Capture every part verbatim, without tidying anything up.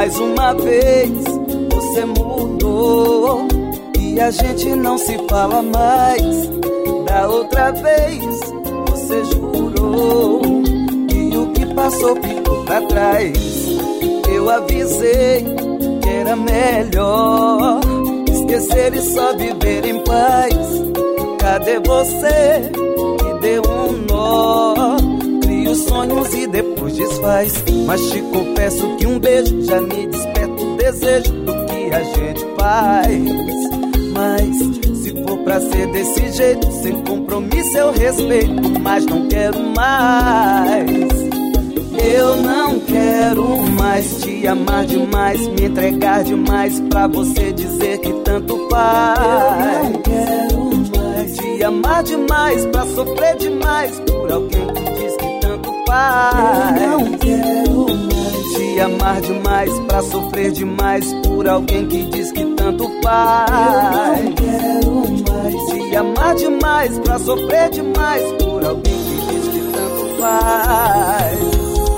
Mais uma vez você mudou e a gente não se fala mais. Da outra vez você jurou e o que passou ficou pra trás. Eu avisei que era melhor esquecer e só viver em paz. Cadê você que deu um nó? Cria os sonhos e depois desfaz. Mas te confesso que um beijo já me desperta o desejo do que a gente faz. Mas se for pra ser desse jeito, sem compromisso eu respeito, mas não quero mais. Eu não quero mais te amar demais, me entregar demais pra você dizer que tanto faz. Eu não quero mais te amar demais pra sofrer demais por alguém que diz que tanto faz. Eu não quero mais te amar demais pra sofrer demais por alguém que diz que tanto faz. Eu não quero mais te amar demais pra sofrer demais por alguém que diz que tanto faz.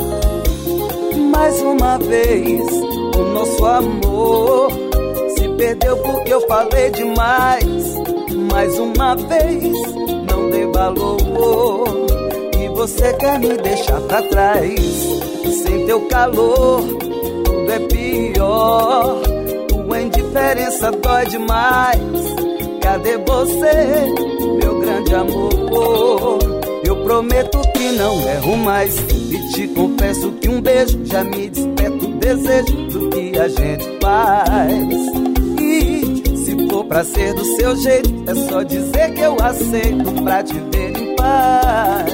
Mais uma vez o nosso amor se perdeu porque eu falei demais. Mais uma vez não dei valor e você quer me deixar pra trás. Sem teu calor tudo é pior, tua indiferença dói demais. Cadê você, meu grande amor? Eu prometo que não erro mais e te confesso que um beijo já me desperta o desejo do que a gente faz. E se for pra ser do seu jeito, é só dizer que eu aceito pra te ver em paz.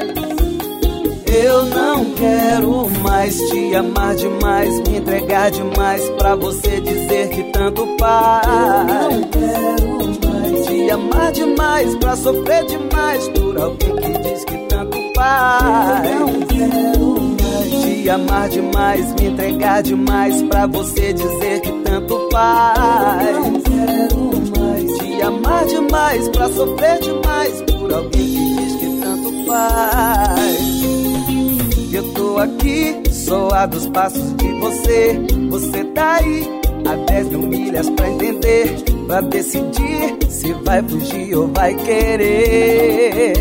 Eu não quero mais te amar demais, me entregar demais pra você dizer que tanto faz. Eu não quero mais te amar demais pra sofrer demais por alguém que diz que tanto faz. Eu não quero mais te amar demais, me entregar demais pra você dizer que tanto faz. Eu não quero mais te amar demais pra sofrer demais por alguém que diz que tanto faz. Eu tô aqui, só a dos passos de você. Você tá aí, a dez mil milhas pra entender, pra decidir se vai fugir ou vai querer.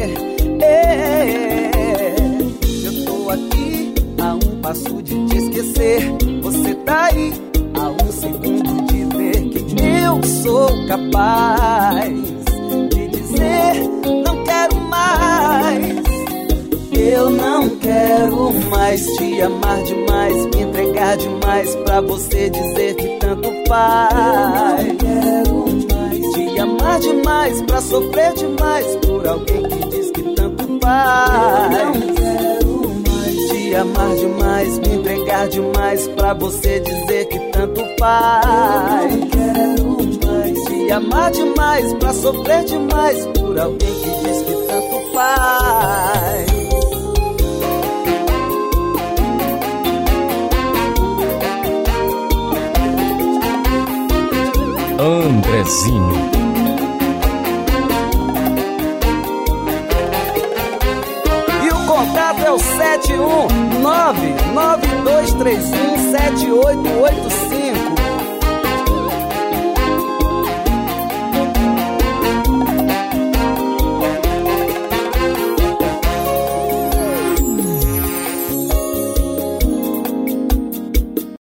É, eu tô aqui, a um passo de te esquecer. Você tá aí, a um segundo de ver que eu sou capaz de dizer não quero mais. Eu não quero mais te amar demais, me entregar demais pra você dizer que tanto faz. Eu não quero mais te amar demais pra sofrer demais por alguém que diz que tanto faz. Eu não quero mais te amar demais, me entregar demais pra você dizer que tanto faz. Eu não quero mais te amar demais pra sofrer demais por alguém que diz que tanto faz. Andrezinho. E o contato é o sete um nove nove dois três um sete oito oito cinco.